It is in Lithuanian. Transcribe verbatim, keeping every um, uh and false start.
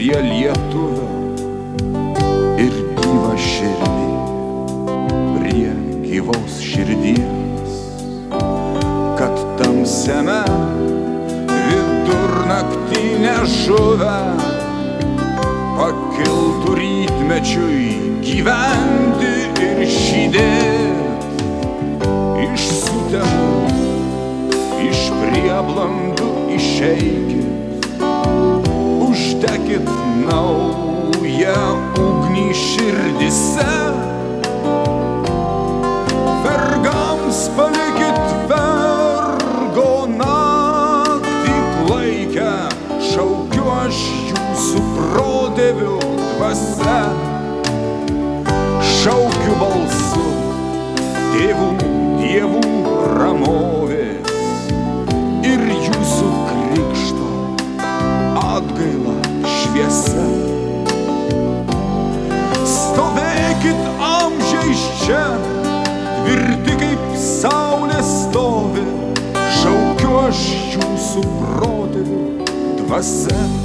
prie lietuvio ir gyvą širdį prie gyvos širdies, kad tamsiame vidurnaktį nežuvę pakiltų rytmečiui gyventi ir žydėt. Iš sutemų, iš prieblandų išeikit, uždekit naują ugnį širdyse, vergams palikit vergo naktį klaikę, šaukiu aš jūsų protėvių dvasia, šaukiu balsu tėvų dievų ramovės ir jūsų krikšto atgaila šviesa. Stovėkit amžiais čia, tvirti kaip saulė stovi, šaukiu aš jūsų protėvių dvasia.